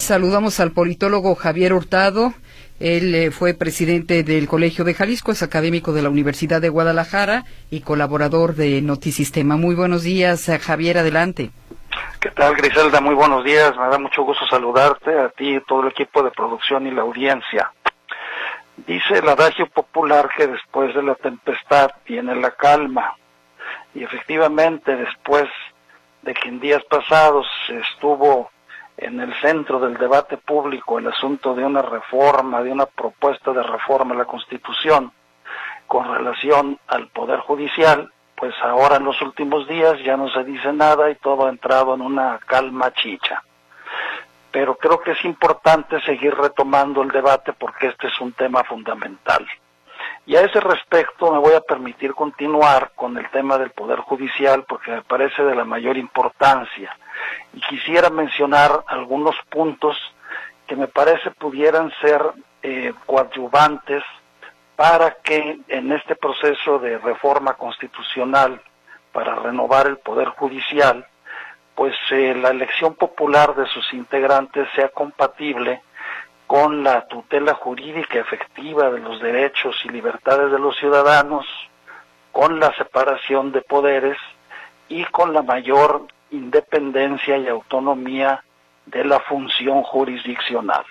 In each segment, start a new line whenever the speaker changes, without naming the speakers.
saludamos al politólogo Javier Hurtado. Él fue presidente del Colegio de Jalisco, es académico de la Universidad de Guadalajara y colaborador de Notisistema. Muy buenos días, Javier, adelante.
¿Qué tal, Griselda? Muy buenos días, me da mucho gusto saludarte, a ti y todo el equipo de producción y la audiencia. Dice el adagio popular que después de la tempestad viene la calma, y efectivamente después de que en días pasados estuvo en el centro del debate público el asunto de una reforma, de una propuesta de reforma a la Constitución con relación al Poder Judicial, pues ahora en los últimos días ya no se dice nada y todo ha entrado en una calma chicha. Pero creo que es importante seguir retomando el debate porque este es un tema fundamental. Y a ese respecto me voy a permitir continuar con el tema del Poder Judicial porque me parece de la mayor importancia. Y quisiera mencionar algunos puntos que me parece pudieran ser coadyuvantes para que en este proceso de reforma constitucional para renovar el Poder Judicial, pues la elección popular de sus integrantes sea compatible con la tutela jurídica efectiva de los derechos y libertades de los ciudadanos, con la separación de poderes y con la mayor independencia y autonomía de la función jurisdiccional.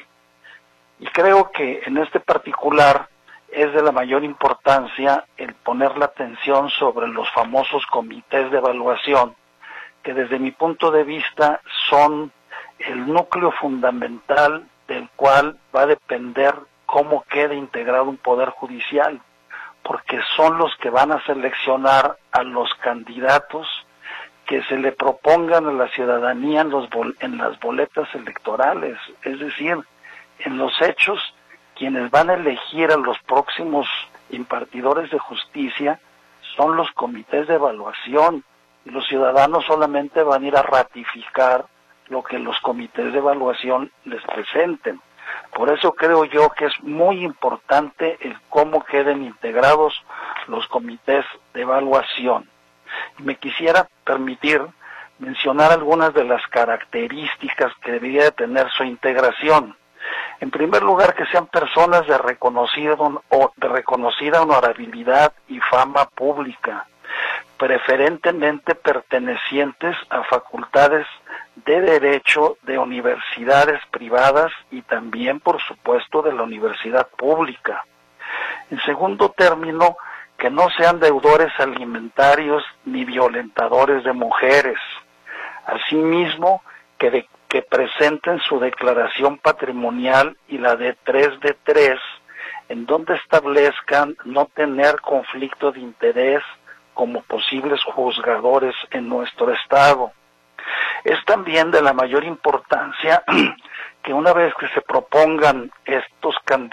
Y creo que en este particular es de la mayor importancia el poner la atención sobre los famosos comités de evaluación, que desde mi punto de vista son el núcleo fundamental del cual va a depender cómo quede integrado un poder judicial, porque son los que van a seleccionar a los candidatos que se le propongan a la ciudadanía en las boletas electorales, es decir, en los hechos, quienes van a elegir a los próximos impartidores de justicia son los comités de evaluación, y los ciudadanos solamente van a ir a ratificar lo que los comités de evaluación les presenten. Por eso creo yo que es muy importante el cómo queden integrados los comités de evaluación. Y me quisiera permitir mencionar algunas de las características que debería de tener su integración. En primer lugar, que sean personas de reconocida honorabilidad y fama pública, preferentemente pertenecientes a facultades de derecho de universidades privadas y también, por supuesto, de la universidad pública. En segundo término, que no sean deudores alimentarios ni violentadores de mujeres. Asimismo, que presenten su declaración patrimonial y la de 3 de 3, en donde establezcan no tener conflicto de interés como posibles juzgadores en nuestro estado. Es también de la mayor importancia que una vez que se propongan estos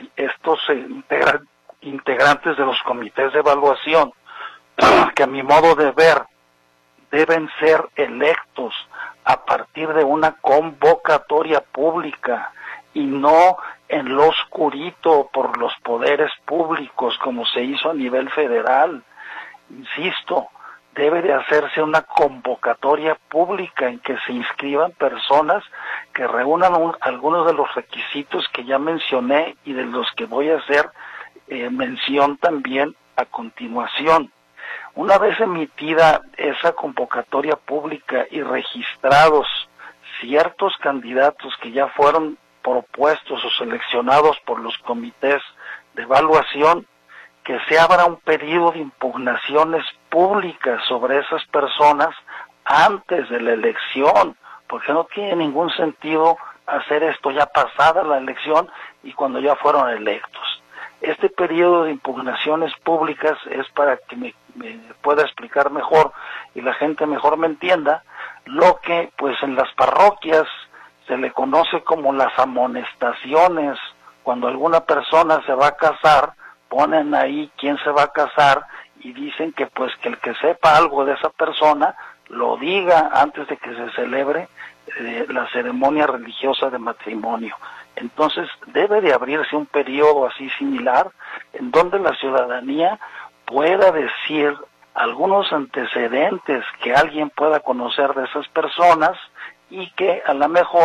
integrantes de los comités de evaluación, que a mi modo de ver deben ser electos a partir de una convocatoria pública y no en lo oscurito por los poderes públicos como se hizo a nivel federal. Insisto, debe de hacerse una convocatoria pública en que se inscriban personas que reúnan algunos de los requisitos que ya mencioné y de los que voy a hacer mención también a continuación. Una vez emitida esa convocatoria pública y registrados ciertos candidatos que ya fueron propuestos o seleccionados por los comités de evaluación, que se abra un periodo de impugnaciones públicas sobre esas personas antes de la elección, porque no tiene ningún sentido hacer esto ya pasada la elección y cuando ya fueron electos. Este periodo de impugnaciones públicas es para que me pueda explicar mejor y la gente mejor me entienda lo que pues en las parroquias se le conoce como las amonestaciones. Cuando alguna persona se va a casar, ponen ahí quién se va a casar y dicen que pues que el que sepa algo de esa persona lo diga antes de que se celebre la ceremonia religiosa de matrimonio. Entonces debe de abrirse un periodo así similar en donde la ciudadanía pueda decir algunos antecedentes que alguien pueda conocer de esas personas y que a lo mejor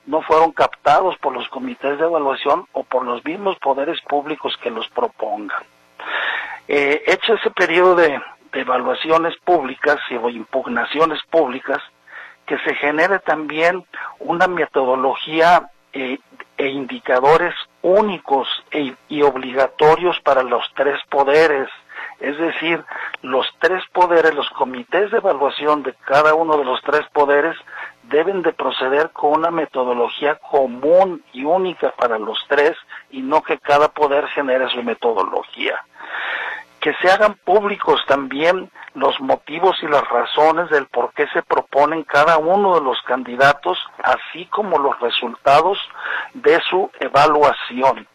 no fueron captados por los comités de evaluación o por los mismos poderes públicos que los propongan. Hecho ese periodo de evaluaciones públicas o impugnaciones públicas, que se genere también una metodología e indicadores únicos y obligatorios para los tres poderes. Es decir, los tres poderes, los comités de evaluación de cada uno de los tres poderes deben de proceder con una metodología común y única para los tres, y no que cada poder genere su metodología. Que se hagan públicos también los motivos y las razones del por qué se proponen cada uno de los candidatos, así como los resultados de su evaluación.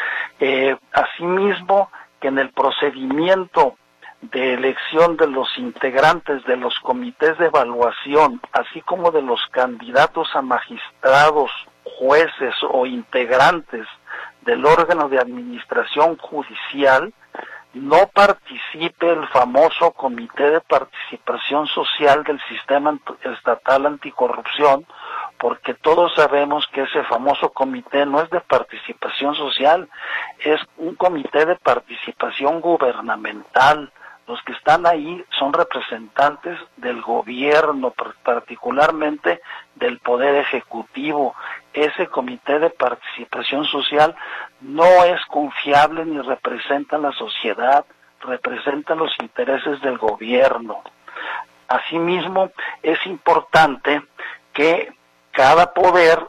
Asimismo, que en el procedimiento de elección de los integrantes de los comités de evaluación, así como de los candidatos a magistrados, jueces o integrantes del órgano de administración judicial, no participe el famoso Comité de Participación Social del Sistema Estatal Anticorrupción, porque todos sabemos que ese famoso comité no es de participación social, es un comité de participación gubernamental. Los que están ahí son representantes del gobierno, particularmente del Poder Ejecutivo. Ese comité de participación social no es confiable ni representa a la sociedad, representa los intereses del gobierno. Asimismo, es importante que cada poder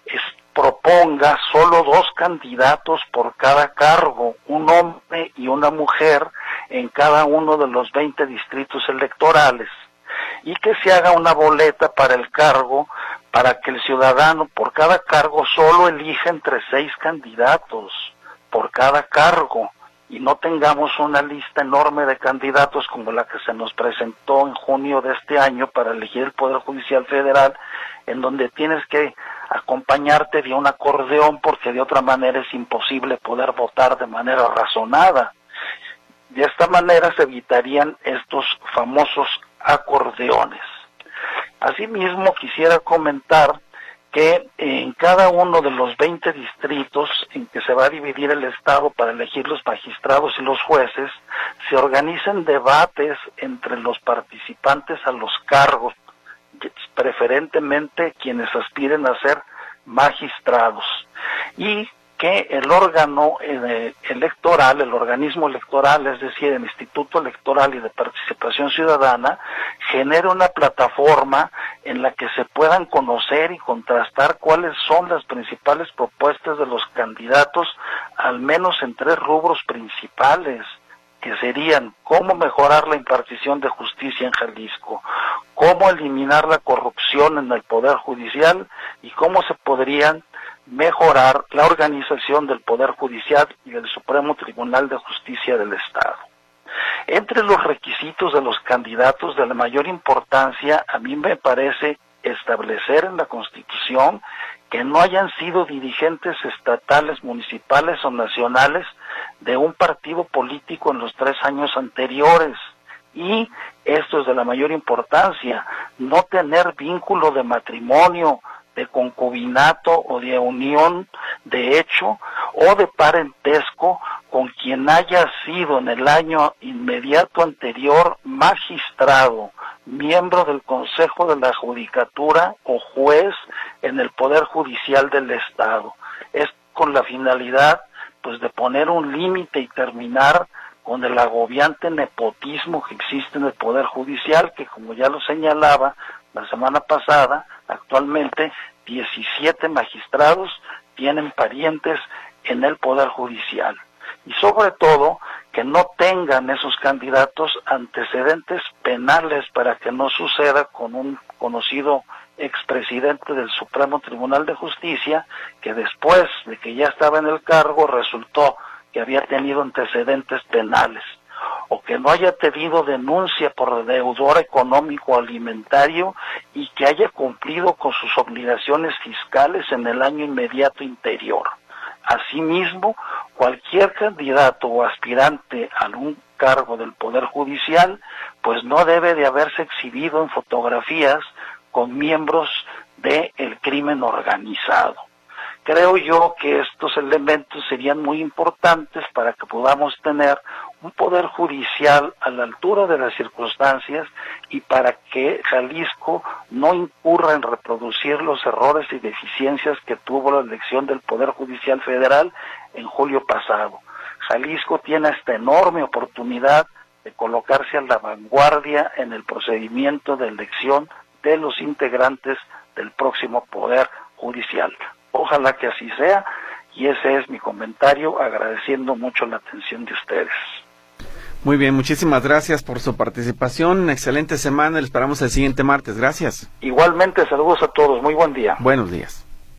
proponga solo 2 candidatos por cada cargo, un hombre y una mujer en cada uno de los 20 distritos electorales, y que se haga una boleta para el cargo, para que el ciudadano por cada cargo solo elija entre 6 candidatos por cada cargo, y no tengamos una lista enorme de candidatos como la que se nos presentó en junio de este año para elegir el Poder Judicial Federal, en donde tienes que acompañarte de un acordeón porque de otra manera es imposible poder votar de manera razonada. De esta manera se evitarían estos famosos acordeones. Asimismo, quisiera comentar que en cada uno de los 20 distritos en que se va a dividir el Estado para elegir los magistrados y los jueces, se organicen debates entre los participantes a los cargos, preferentemente quienes aspiren a ser magistrados, y que el órgano electoral, el organismo electoral, es decir, el Instituto Electoral y de Participación Ciudadana, genere una plataforma en la que se puedan conocer y contrastar cuáles son las principales propuestas de los candidatos, al menos en 3 rubros principales, que serían cómo mejorar la impartición de justicia en Jalisco, cómo eliminar la corrupción en el Poder Judicial y cómo se podrían mejorar la organización del Poder Judicial y del Supremo Tribunal de Justicia del Estado. Entre los requisitos de los candidatos de la mayor importancia, a mí me parece establecer en la Constitución que no hayan sido dirigentes estatales, municipales o nacionales de un partido político en los 3 años anteriores. Y esto es de la mayor importancia, no tener vínculo de matrimonio, de concubinato o de unión de hecho o de parentesco con quien haya sido en el año inmediato anterior magistrado, miembro del Consejo de la Judicatura o juez en el Poder Judicial del Estado. Es con la finalidad pues de poner un límite y terminar con el agobiante nepotismo que existe en el Poder Judicial, que como ya lo señalaba la semana pasada, actualmente 17 magistrados tienen parientes en el Poder Judicial. Y sobre todo, que no tengan esos candidatos antecedentes penales para que no suceda con un conocido expresidente del Supremo Tribunal de Justicia, que después de que ya estaba en el cargo resultó que había tenido antecedentes penales, o que no haya tenido denuncia por deudor económico alimentario y que haya cumplido con sus obligaciones fiscales en el año inmediato interior. Asimismo, cualquier candidato o aspirante a algún cargo del Poder Judicial, pues no debe de haberse exhibido en fotografías con miembros del crimen organizado. Creo yo que estos elementos serían muy importantes para que podamos tener un poder judicial a la altura de las circunstancias y para que Jalisco no incurra en reproducir los errores y deficiencias que tuvo la elección del Poder Judicial Federal en julio pasado. Jalisco tiene esta enorme oportunidad de colocarse a la vanguardia en el procedimiento de elección de los integrantes del próximo Poder Judicial. Ojalá que así sea, y ese es mi comentario, agradeciendo mucho la atención de ustedes.
Muy bien, muchísimas gracias por su participación, excelente semana, le esperamos el siguiente martes, gracias.
Igualmente, saludos a todos, muy buen día.
Buenos días.